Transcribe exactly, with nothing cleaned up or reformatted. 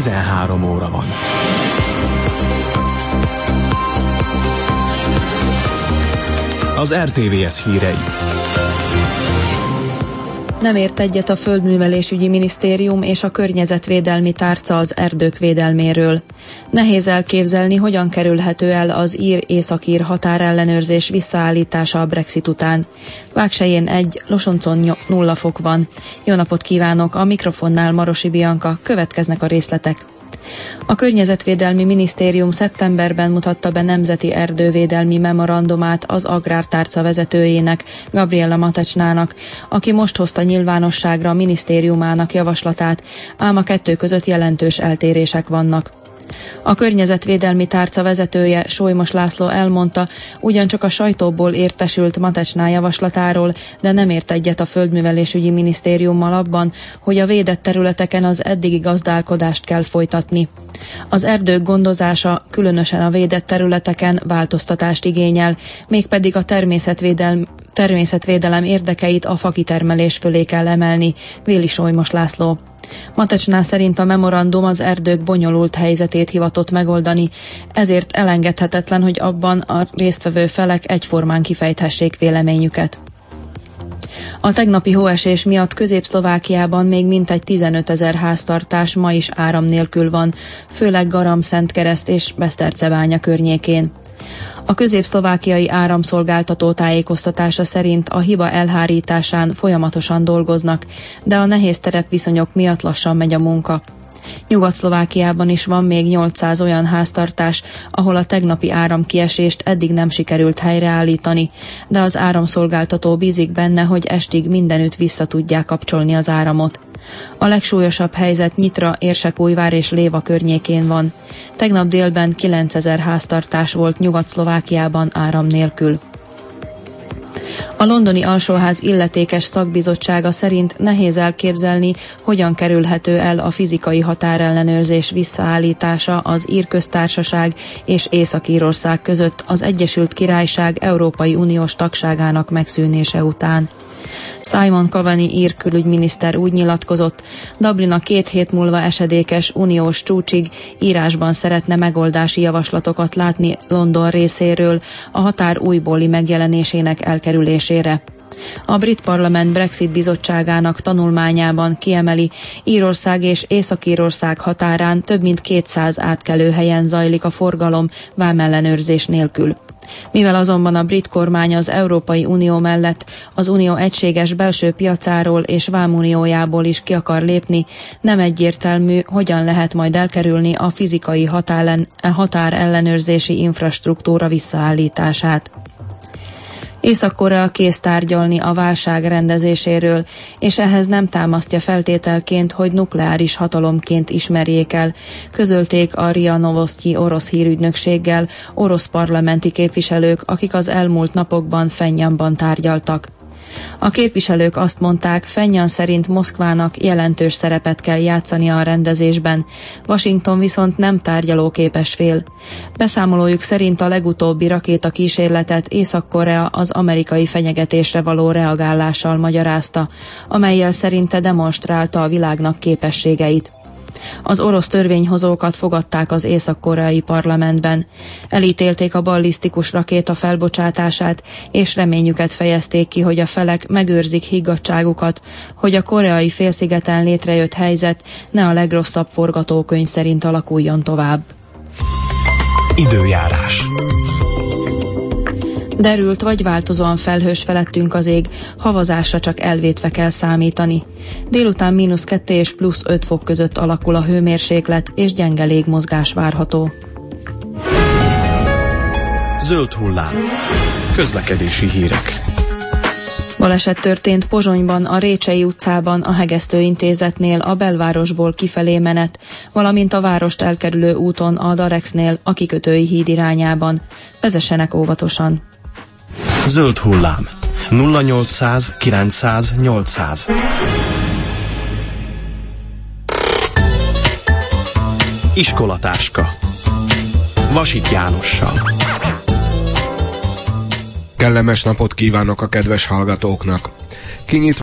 tizenhárom óra van. Az er té vé es hírei. Nem ért egyet a Földművelésügyi Minisztérium és a Környezetvédelmi Tárca az erdők védelméről. Nehéz elképzelni, hogyan kerülhető el az ír-északír határellenőrzés visszaállítása a Brexit után. Vágselyén egy, Losoncon nulla fok van. Jó napot kívánok, a mikrofonnál Marosi Bianka, következnek a részletek. A Környezetvédelmi Minisztérium szeptemberben mutatta be nemzeti erdővédelmi memorandumát az Agrártárca vezetőjének, Gabriella Matecnának, aki most hozta nyilvánosságra a minisztériumának javaslatát, ám a kettő között jelentős eltérések vannak. A Környezetvédelmi Tárca vezetője, Solymos László elmondta, ugyancsak a sajtóból értesült Matecná javaslatáról, de nem ért egyet a Földművelésügyi Minisztériummal abban, hogy a védett területeken az eddigi gazdálkodást kell folytatni. Az erdők gondozása, különösen a védett területeken változtatást igényel, mégpedig a természetvédelm, természetvédelem érdekeit a fakitermelés fölé kell emelni, véli Solymos László. Matecná szerint a memorandum az erdők bonyolult helyzetét hivatott megoldani, ezért elengedhetetlen, hogy abban a résztvevő felek egyformán kifejthessék véleményüket. A tegnapi hóesés miatt Közép-Szlovákiában még mintegy tizenötezer háztartás ma is áram nélkül van, főleg Garam-Szentkereszt és Besztercebánya környékén. A közép-szlovákiai áramszolgáltató tájékoztatása szerint a hiba elhárításán folyamatosan dolgoznak, de a nehéz terepviszonyok miatt lassan megy a munka. Nyugat-Szlovákiában is van még nyolcszáz olyan háztartás, ahol a tegnapi áramkiesést eddig nem sikerült helyreállítani, de az áramszolgáltató bízik benne, hogy estig mindenütt vissza tudják kapcsolni az áramot. A legsúlyosabb helyzet Nyitra, Érsekújvár és Léva környékén van. Tegnap délben kilencezer háztartás volt Nyugat-Szlovákiában áram nélkül. A londoni alsóház illetékes szakbizottsága szerint nehéz elképzelni, hogyan kerülhető el a fizikai határellenőrzés visszaállítása az Ír Köztársaság és Észak-Írország között az Egyesült Királyság Európai Uniós tagságának megszűnése után. Simon Coveney ír külügyminiszter úgy nyilatkozott, Dublin a két hét múlva esedékes uniós csúcsig írásban szeretne megoldási javaslatokat látni London részéről a határ újbóli megjelenésének elkerülésére. A brit parlament Brexit bizottságának tanulmányában kiemeli, Írország és Észak-Írország határán több mint kétszáz átkelőhelyen zajlik a forgalom vámellenőrzés nélkül. Mivel azonban a brit kormány az Európai Unió mellett az unió egységes belső piacáról és vámuniójából is ki akar lépni, nem egyértelmű, hogyan lehet majd elkerülni a fizikai határen, határellenőrzési infrastruktúra visszaállítását. Észak-Korea kész tárgyalni a válság rendezéséről, és ehhez nem támasztja feltételként, hogy nukleáris hatalomként ismerjék el, közölték a RIA Novosti orosz hírügynökséggel orosz parlamenti képviselők, akik az elmúlt napokban Phenjanban tárgyaltak. A képviselők azt mondták, Phenjan szerint Moszkvának jelentős szerepet kell játszania a rendezésben, Washington viszont nem tárgyalóképes fél. Beszámolójuk szerint a legutóbbi rakétakísérletet Észak-Korea az amerikai fenyegetésre való reagálással magyarázta, amellyel szerinte demonstrálta a világnak képességeit. Az orosz törvényhozókat fogadták az észak-koreai parlamentben. Elítélték a ballisztikus rakéta felbocsátását, és reményüket fejezték ki, hogy a felek megőrzik higgadtságukat, hogy a koreai félszigeten létrejött helyzet ne a legrosszabb forgatókönyv szerint alakuljon tovább. Időjárás. Derült vagy változóan felhős felettünk az ég, havazásra csak elvétve kell számítani. Délután mínusz kettő és plusz öt fok között alakul a hőmérséklet, és gyenge légmozgás várható. Zöld hullám. Közlekedési hírek. Baleset történt Pozsonyban, a Récsei utcában, a Hegesztő Intézetnél, a belvárosból kifelé menet, valamint a várost elkerülő úton a Darexnél, a Kikötői híd irányában. Vezessenek óvatosan. Zöld hullám. nulla nyolcszáz kilencszáz nyolcszáz. Iskolatáska. Vasít Jánossal. Kellemes napot kívánok a kedves hallgatóknak! Kinyit